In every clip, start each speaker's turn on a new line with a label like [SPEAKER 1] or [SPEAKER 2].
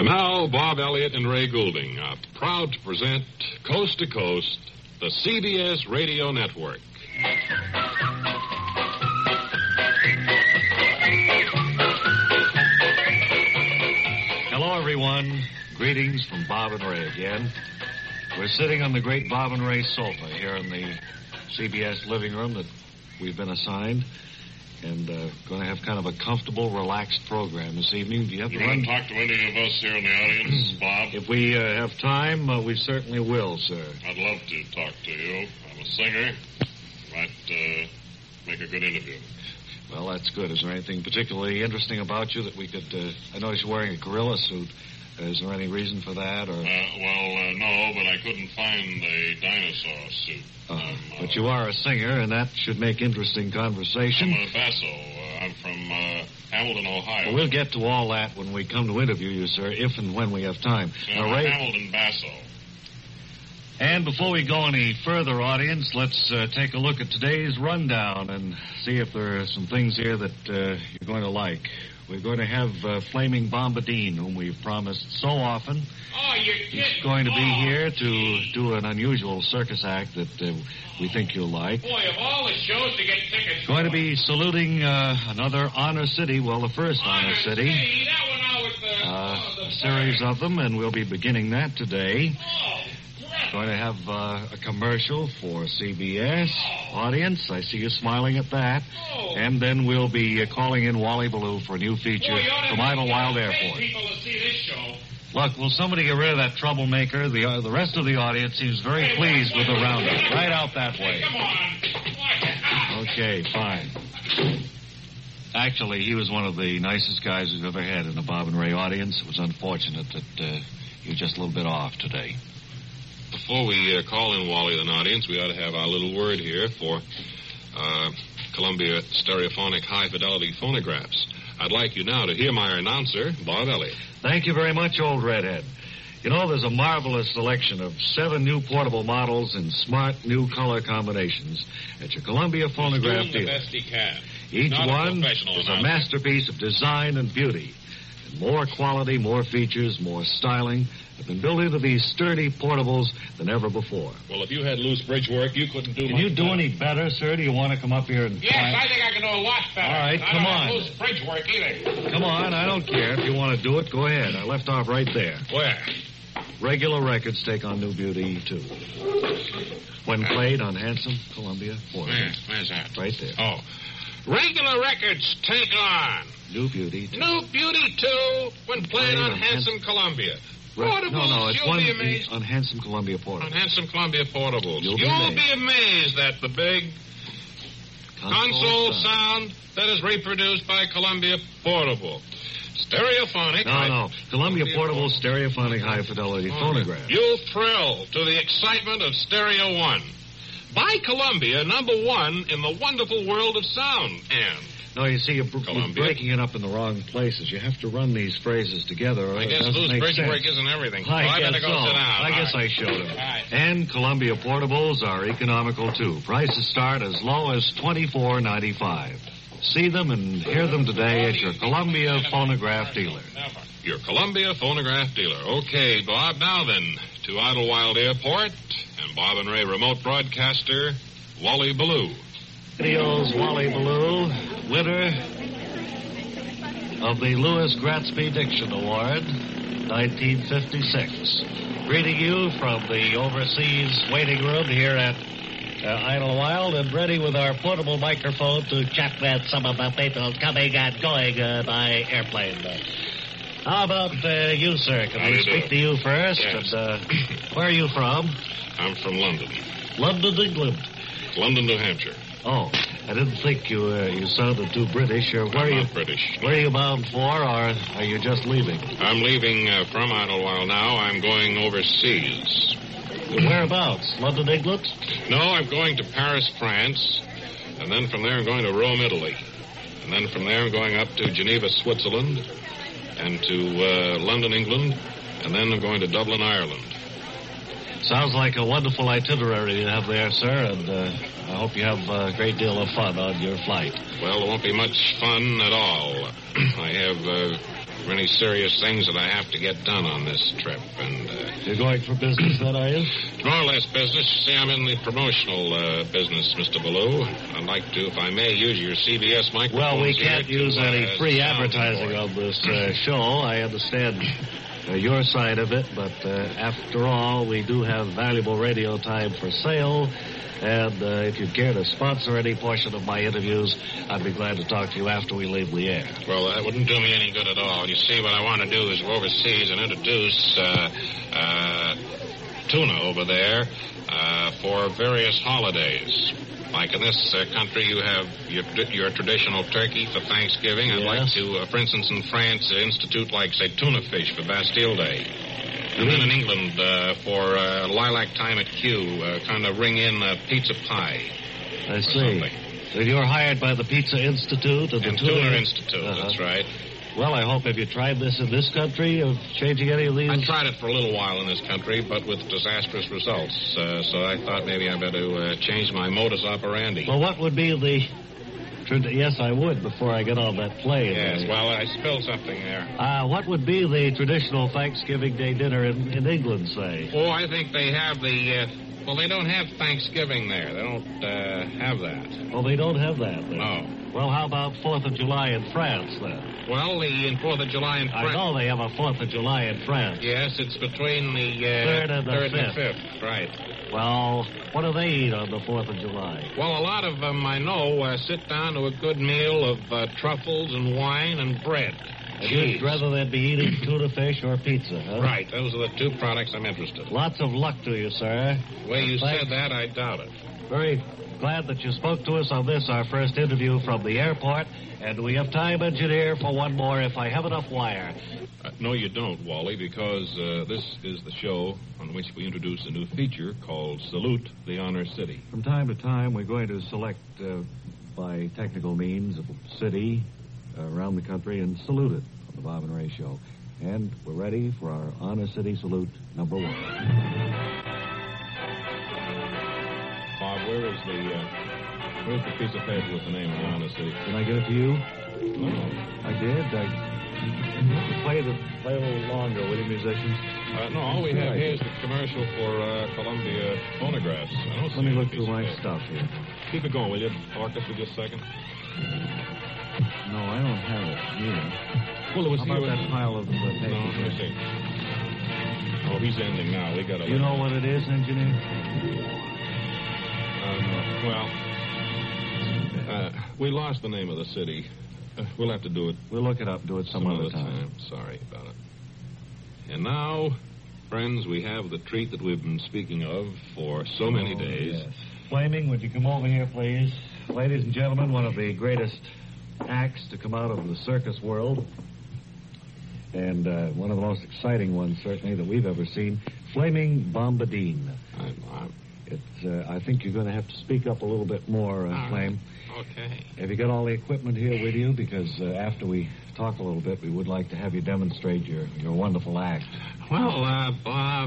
[SPEAKER 1] And now, Bob Elliott and Ray Goulding are proud to present Coast to Coast, the CBS Radio Network.
[SPEAKER 2] Hello, everyone. Greetings from Bob and Ray again. We're sitting on the great Bob and Ray sofa here in the CBS living room that we've been assigned, and going to have kind of a comfortable, relaxed program this evening. Do you have
[SPEAKER 3] You want to talk to any of us here in the audience, Bob?
[SPEAKER 2] If we have time, we certainly will, sir.
[SPEAKER 3] I'd love to talk to you. I'm a singer. Might make a good interview.
[SPEAKER 2] Well, that's good. Is there anything particularly interesting about you that we could... I notice you're wearing a gorilla suit. Is there any reason for that? Or?
[SPEAKER 3] No, but I couldn't find a dinosaur suit.
[SPEAKER 2] But you are a singer, and that should make interesting conversation.
[SPEAKER 3] I'm a basso. I'm from Hamilton, Ohio.
[SPEAKER 2] Well, we'll get to all that when we come to interview you, sir, if and when we have time.
[SPEAKER 3] Now, Ray... Hamilton basso.
[SPEAKER 2] And before we go any further, audience, let's take a look at today's rundown and see if there are some things here that you're going to like. We're going to have Flaming Bombadine, whom we've promised so often.
[SPEAKER 4] Oh, you're kidding.
[SPEAKER 2] He's going to be here to do an unusual circus act that we think you'll like.
[SPEAKER 4] Boy, of all the shows to get tickets...
[SPEAKER 2] Going to be saluting another Honor City, well, the first Honor City.
[SPEAKER 4] That one out with the
[SPEAKER 2] a series of them, and we'll be beginning that today. Going to have a commercial for CBS. Audience, I see you smiling at that. And then we'll be calling in Wally Ballou for a new feature from Idlewild Airport.
[SPEAKER 4] People to see this show.
[SPEAKER 2] Look, will somebody get rid of that troublemaker? The rest of the audience seems very pleased with the roundup. Right out that way.
[SPEAKER 4] Come on.
[SPEAKER 2] Okay, fine. Actually, he was one of the nicest guys we've ever had in the Bob and Ray audience. It was unfortunate that he was just a little bit off today.
[SPEAKER 1] Before we call in Wally and audience, we ought to have our little word here for Columbia Stereophonic High-Fidelity Phonographs. I'd like you now to hear my announcer, Bob Elliott.
[SPEAKER 2] Thank you very much, old redhead. You know, there's a marvelous selection of 7 new portable models in smart new color combinations at your Columbia Phonograph
[SPEAKER 1] dealer.
[SPEAKER 2] The
[SPEAKER 1] best he can.
[SPEAKER 2] Each
[SPEAKER 1] Not
[SPEAKER 2] one is a masterpiece of design and beauty. And more quality, more features, more styling have been built into these sturdy portables than ever before.
[SPEAKER 1] Well, if you had loose bridge work, you couldn't do
[SPEAKER 2] Can you do any better, sir? Do you want to come up here and
[SPEAKER 4] Yes, I think I can do a lot better.
[SPEAKER 2] All right, come on.
[SPEAKER 4] I don't lose bridge work either.
[SPEAKER 2] Come on, I don't care. If you want to do it, go ahead. I left off right there.
[SPEAKER 1] Where?
[SPEAKER 2] Regular records take on new beauty, too. When played on handsome Columbia portables.
[SPEAKER 1] Where's that?
[SPEAKER 2] Right there.
[SPEAKER 1] Oh. Regular records take on
[SPEAKER 2] new beauty, too.
[SPEAKER 1] New beauty, too, when played on handsome Columbia. Portables,
[SPEAKER 2] no, it's
[SPEAKER 1] you'll be amazed.
[SPEAKER 2] on handsome Columbia portables.
[SPEAKER 1] On handsome Columbia portables.
[SPEAKER 2] You'll
[SPEAKER 1] be amazed at the big console sound that is reproduced by Columbia Portable. Stereophonic.
[SPEAKER 2] No. Columbia Portable Stereophonic High-Fidelity Phonograph.
[SPEAKER 1] You'll thrill to the excitement of Stereo One. By Columbia, #1 in the wonderful world of sound. And
[SPEAKER 2] no, you see, you're breaking it up in the wrong places. You have to run these phrases together, or
[SPEAKER 1] I
[SPEAKER 2] it
[SPEAKER 1] guess
[SPEAKER 2] doesn't
[SPEAKER 1] loose
[SPEAKER 2] make
[SPEAKER 1] bridge
[SPEAKER 2] sense.
[SPEAKER 1] work isn't everything.
[SPEAKER 2] I
[SPEAKER 1] better go sit down.
[SPEAKER 2] I guess I showed him. Right. And Columbia Portables are economical, too. Prices start as low as $24.95. See them and hear them today at your Columbia Phonograph dealer.
[SPEAKER 1] Your Columbia Phonograph dealer. Okay, Bob, now then, to Idlewild Airport and Bob and Ray remote broadcaster, Wally Ballou.
[SPEAKER 2] Radio's Wally Ballou, winner of the Louis Gratzby Diction Award, 1956. Greeting you from the overseas waiting room here at Idlewild, and ready with our portable microphone to check that some of the people coming and going by airplane. How about you, sir? Can we speak to you first?
[SPEAKER 1] Yes.
[SPEAKER 2] And, where are you from?
[SPEAKER 1] I'm from London.
[SPEAKER 2] London, England.
[SPEAKER 1] London, New Hampshire.
[SPEAKER 2] Oh, I didn't think you sounded too British. Where are you?
[SPEAKER 1] British.
[SPEAKER 2] Where are you bound for, or are you just leaving?
[SPEAKER 1] I'm leaving from Idlewild now. I'm going overseas.
[SPEAKER 2] Whereabouts? London, England?
[SPEAKER 1] No, I'm going to Paris, France, and then from there I'm going to Rome, Italy. And then from there I'm going up to Geneva, Switzerland, and to London, England, and then I'm going to Dublin, Ireland.
[SPEAKER 2] Sounds like a wonderful itinerary you have there, sir, and I hope you have a great deal of fun on your flight.
[SPEAKER 1] Well, there won't be much fun at all. I have many serious things that I have to get done on this trip. And
[SPEAKER 2] You're going for business then, are you?
[SPEAKER 1] more or less business. See, I'm in the promotional business, Mr. Ballou. I'd like to, if I may, use your CBS microphone.
[SPEAKER 2] Well, we can't use any free advertising on this show. I understand your side of it, but after all, we do have valuable radio time for sale. And if you care to sponsor any portion of my interviews, I'd be glad to talk to you after we leave the air.
[SPEAKER 1] Well, that wouldn't do me any good at all. You see, what I want to do is go overseas and introduce tuna over there for various holidays. Like in this country, you have your traditional turkey for Thanksgiving. I'd like to, for instance, in France, institute, like, say, tuna fish for Bastille Day. And then in England, for lilac time at Kew, kind of ring in pizza pie.
[SPEAKER 2] I see. Then you're hired by the Pizza Institute and the
[SPEAKER 1] Tuna Institute, that's right.
[SPEAKER 2] Well, I hope, have you tried this in this country, of changing any of these?
[SPEAKER 1] I tried it for a little while in this country, but with disastrous results. So I thought maybe I better change my modus operandi.
[SPEAKER 2] Well, what would be the... Yes, I would, before I get on that plane.
[SPEAKER 1] Yes, well, I spilled something there.
[SPEAKER 2] What would be the traditional Thanksgiving Day dinner in England, say?
[SPEAKER 1] Oh, I think they have the... well, they don't have Thanksgiving there. They don't have that.
[SPEAKER 2] Oh, they don't have that, then?
[SPEAKER 1] No.
[SPEAKER 2] Well, how about 4th of July in France, then?
[SPEAKER 1] Well, in 4th of July in France...
[SPEAKER 2] I know they have a 4th of July in France.
[SPEAKER 1] Yes, it's between the...
[SPEAKER 2] 3rd and the
[SPEAKER 1] 5th, right.
[SPEAKER 2] Well, what do they eat on the 4th of July?
[SPEAKER 1] Well, a lot of them, I know, sit down to a good meal of truffles and wine and bread.
[SPEAKER 2] You'd rather than be eating tuna fish or pizza, huh?
[SPEAKER 1] Right. Those are the two products I'm interested in.
[SPEAKER 2] Lots of luck to you, sir.
[SPEAKER 1] The way you said that, I doubt it.
[SPEAKER 2] Very glad that you spoke to us on this, our first interview from the airport. And we have time, engineer, for one more if I have enough wire.
[SPEAKER 5] No, you don't, Wally, because this is the show on which we introduce a new feature called Salute the Honor City.
[SPEAKER 2] From time to time, we're going to select, by technical means, a city around the country and salute it on the Bob and Ray Show. And we're ready for our Honor City Salute number 1.
[SPEAKER 5] Bob, where's the piece of paper with the name of the Honor City?
[SPEAKER 2] Can I get it to you?
[SPEAKER 5] No.
[SPEAKER 2] I did. Play a little longer, will you, musicians?
[SPEAKER 5] No, all we have here is the commercial for Columbia Phonographs. I don't see
[SPEAKER 2] Let me look
[SPEAKER 5] a piece
[SPEAKER 2] through
[SPEAKER 5] of
[SPEAKER 2] my
[SPEAKER 5] paper.
[SPEAKER 2] stuff here.
[SPEAKER 5] Keep it going, will you, Orcus, for just a second?
[SPEAKER 2] No, I don't have it here.
[SPEAKER 5] Well, it was
[SPEAKER 2] How about that pile of papers?
[SPEAKER 5] No, let me see. Oh, he's ending now. We got to...
[SPEAKER 2] You know what it is, engineer?
[SPEAKER 5] We lost the name of the city. We'll have to do it.
[SPEAKER 2] We'll look it up and do it some other time.
[SPEAKER 5] Sorry about it. And now, friends, we have the treat that we've been speaking of for so many days.
[SPEAKER 2] Yes. Flaming, would you come over here, please? Ladies and gentlemen, one of the greatest acts to come out of the circus world, and one of the most exciting ones, certainly, that we've ever seen, Flaming Bombadine. I think you're going to have to speak up a little bit more, Flame.
[SPEAKER 1] Okay.
[SPEAKER 2] Have you got all the equipment here with you? Because after we talk a little bit, we would like to have you demonstrate your wonderful act.
[SPEAKER 1] Well, Bob,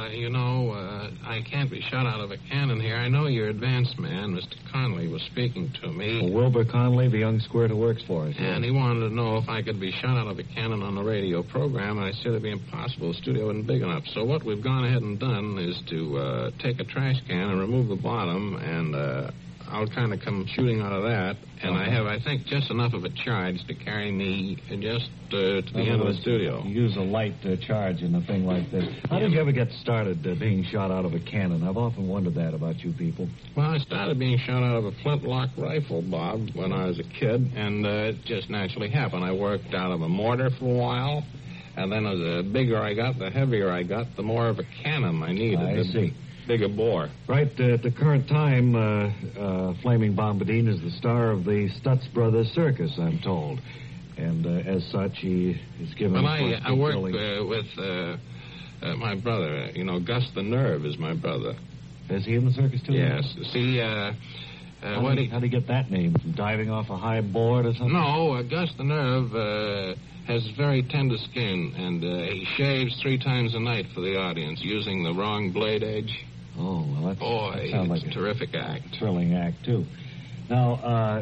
[SPEAKER 1] I can't be shot out of a cannon here. I know your advanced man, Mr. Conley, was speaking to me.
[SPEAKER 2] Well, Wilbur Conley, the young squirt who works for us.
[SPEAKER 1] And he wanted to know if I could be shot out of a cannon on the radio program. I said it'd be impossible. The studio isn't big enough. So what we've gone ahead and done is to take a trash can and remove the bottom, and I'll kind of come shooting out of that. And I have, I think, just enough of a charge to carry me just to the end of the studio.
[SPEAKER 2] You use a light charge in a thing like this. How did you ever get started being shot out of a cannon? I've often wondered that about you people.
[SPEAKER 1] Well, I started being shot out of a flintlock rifle, Bob, when I was a kid, and it just naturally happened. I worked out of a mortar for a while, and then as the bigger I got, the heavier I got, the more of a cannon I needed.
[SPEAKER 2] I see.
[SPEAKER 1] Bigger bore.
[SPEAKER 2] Right, at the current time, Flaming Bombadine is the star of the Stutz Brothers Circus, I'm told. And as such, he is given...
[SPEAKER 1] Well, I work with my brother. Gus the Nerve is my brother.
[SPEAKER 2] Is he in the circus, too?
[SPEAKER 1] Yes. See,
[SPEAKER 2] how did he get that name? From diving off a high board or something?
[SPEAKER 1] No, Gus the Nerve has very tender skin, and he shaves 3 times a night for the audience using the wrong blade edge.
[SPEAKER 2] Oh, well, that sounds like
[SPEAKER 1] a terrific act.
[SPEAKER 2] Thrilling act, too. Now,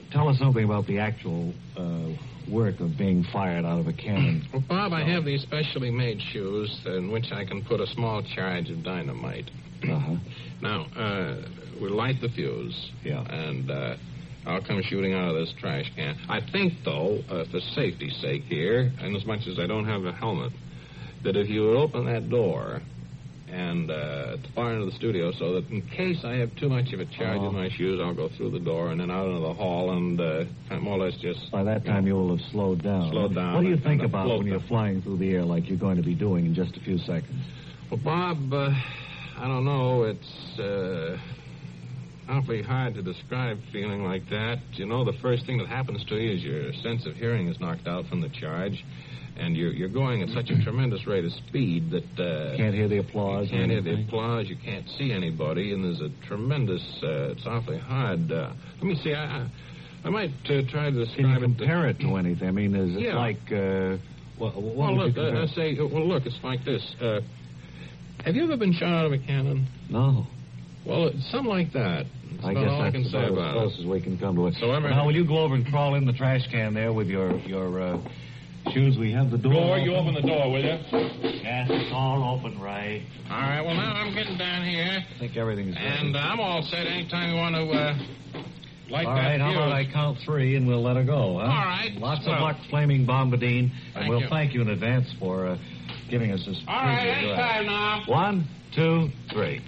[SPEAKER 2] tell us something about the actual work of being fired out of a cannon.
[SPEAKER 5] Well, Bob, I have these specially made shoes in which I can put a small charge of dynamite.
[SPEAKER 2] Uh-huh.
[SPEAKER 5] Now, we'll light the fuse.
[SPEAKER 2] Yeah.
[SPEAKER 5] And I'll come shooting out of this trash can. I think, though, for safety's sake here, and as much as I don't have a helmet, that if you would open that door and far into the studio so that in case I have too much of a charge in my shoes, I'll go through the door and then out into the hall and more or less just...
[SPEAKER 2] By that time, you will have slowed down.
[SPEAKER 5] Slowed down.
[SPEAKER 2] What do you think
[SPEAKER 5] and
[SPEAKER 2] about when you're flying through the air like you're going to be doing in just a few seconds?
[SPEAKER 5] Well, Bob, I don't know. It's awfully hard to describe feeling like that. You know, the first thing that happens to you is your sense of hearing is knocked out from the charge. And you're going at such a tremendous rate of speed that...
[SPEAKER 2] can't hear the applause.
[SPEAKER 5] You can't hear the applause. You can't see anybody. And there's a tremendous... it's awfully hard. Let me see. I might try to describe it.
[SPEAKER 2] Can you compare it to anything? I mean, is it like...
[SPEAKER 5] well, look, look, it's like this. Have you ever been shot out of a cannon?
[SPEAKER 2] No.
[SPEAKER 5] Well, it's something like that. That's
[SPEAKER 2] I
[SPEAKER 5] about
[SPEAKER 2] guess
[SPEAKER 5] all I can
[SPEAKER 2] that's
[SPEAKER 5] say
[SPEAKER 2] about
[SPEAKER 5] about
[SPEAKER 2] as
[SPEAKER 5] it.
[SPEAKER 2] close as we can come to it.
[SPEAKER 5] So
[SPEAKER 2] now, will you go over and crawl in the trash can there with your shoes? We have the door.
[SPEAKER 3] You open the door, will you?
[SPEAKER 2] Yes, it's all open, Ray.
[SPEAKER 5] All right, well, now I'm getting down here.
[SPEAKER 2] I think everything's ready.
[SPEAKER 5] And I'm all set anytime you want to light
[SPEAKER 2] all
[SPEAKER 5] that
[SPEAKER 2] right, how
[SPEAKER 5] fuse.
[SPEAKER 2] about I count 3 and we'll let her go, huh?
[SPEAKER 5] All right.
[SPEAKER 2] Lots
[SPEAKER 5] Well,
[SPEAKER 2] of luck, Flaming Bombadine. And
[SPEAKER 5] thank
[SPEAKER 2] we'll
[SPEAKER 5] you.
[SPEAKER 2] thank you in advance for giving us this.
[SPEAKER 4] All right, anytime now.
[SPEAKER 2] 1, 2, 3.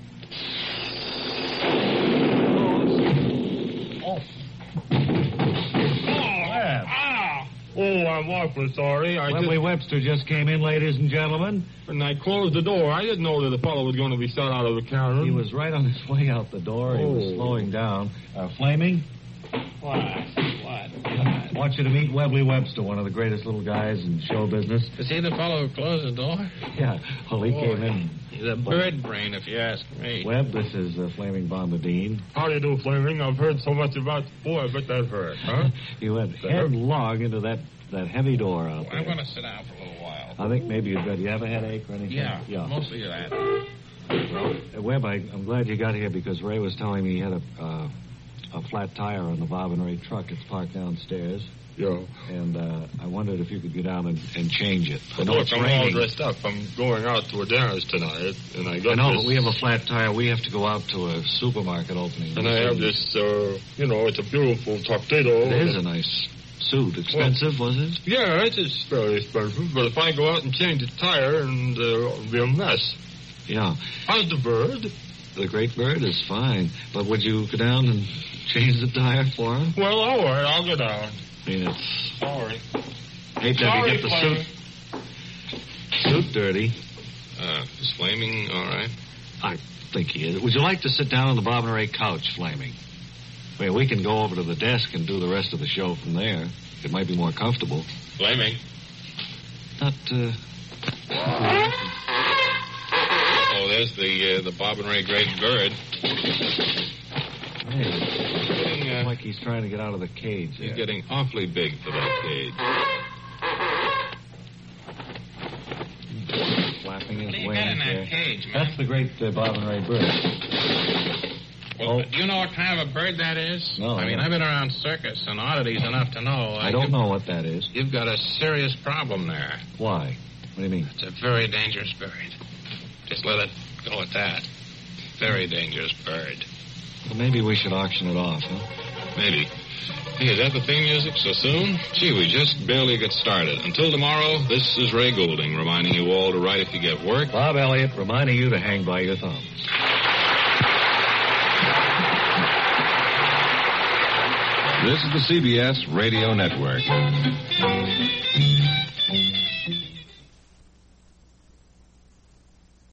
[SPEAKER 3] Oh, I'm awfully sorry.
[SPEAKER 2] Webley Webster just came in, ladies and gentlemen.
[SPEAKER 3] When I closed the door, I didn't know that the fellow was going to be shot out of the cannon.
[SPEAKER 2] He was right on his way out the door. He was slowing down. Flaming?
[SPEAKER 4] What?
[SPEAKER 2] I want you to meet Webley Webster, one of the greatest little guys in show business.
[SPEAKER 5] Is he the fellow who closed the door?
[SPEAKER 2] Yeah, well, he came in.
[SPEAKER 5] He's a bird brain, if you ask me.
[SPEAKER 2] Webb, this is Flaming Bombadine.
[SPEAKER 3] How do you do, Flaming? I've heard so much about the boy, but that hurt, huh?
[SPEAKER 2] You went headlong into that heavy door out there.
[SPEAKER 5] I'm going to sit down for a little while.
[SPEAKER 2] I think maybe you've got... You have a headache or anything?
[SPEAKER 5] Yeah. Mostly that.
[SPEAKER 2] Well, Webb, I'm glad you got here because Ray was telling me he had a flat tire on the Bob and Ray truck. It's parked downstairs.
[SPEAKER 3] Yeah.
[SPEAKER 2] And I wondered if you could go down and change it.
[SPEAKER 3] But look, I'm all dressed up. I'm going out to a dance tonight, and I got
[SPEAKER 2] but we have a flat tire. We have to go out to a supermarket opening.
[SPEAKER 3] And I have this, it's a beautiful tuxedo.
[SPEAKER 2] It is a nice suit. Expensive, was it?
[SPEAKER 3] Yeah, it is very expensive, but if I go out and change the tire, and it'll be a mess.
[SPEAKER 2] Yeah.
[SPEAKER 3] How's the bird?
[SPEAKER 2] The great bird is fine. But would you go down and change the tire for him?
[SPEAKER 3] Well, all right, I'll go down.
[SPEAKER 2] I mean, it's...
[SPEAKER 3] Sorry.
[SPEAKER 2] Hate to have you get the suit dirty.
[SPEAKER 5] Is Flaming all right?
[SPEAKER 2] I think he is. Would you like to sit down on the Bob and Ray couch, Flaming? Well, we can go over to the desk and do the rest of the show from there. It might be more comfortable.
[SPEAKER 5] Flaming.
[SPEAKER 2] Not,
[SPEAKER 5] Oh, there's the Bob and Ray Great Bird.
[SPEAKER 2] Hey, like he's trying to get out of the cage.
[SPEAKER 5] He's getting awfully big for that cage.
[SPEAKER 2] Flapping his
[SPEAKER 4] What
[SPEAKER 2] wings
[SPEAKER 4] do you got in
[SPEAKER 2] there.
[SPEAKER 4] that cage, man?
[SPEAKER 2] That's the great Bob and Ray bird.
[SPEAKER 5] Well, do you know what kind of a bird that is?
[SPEAKER 2] No,
[SPEAKER 5] I mean,
[SPEAKER 2] no.
[SPEAKER 5] I've been around circus and oddities enough to know.
[SPEAKER 2] I don't know what that is.
[SPEAKER 5] You've got a serious problem there.
[SPEAKER 2] Why? What do you mean?
[SPEAKER 5] It's a very dangerous bird. Just let it go at that. Very dangerous bird.
[SPEAKER 2] Well, maybe we should auction it off, huh?
[SPEAKER 5] Maybe. Hey, is that the theme music so soon? Gee, we just barely get started. Until tomorrow, this is Ray Goulding reminding you all to write if you get work.
[SPEAKER 2] Bob Elliott reminding you to hang by your thumbs.
[SPEAKER 6] This is the CBS Radio Network.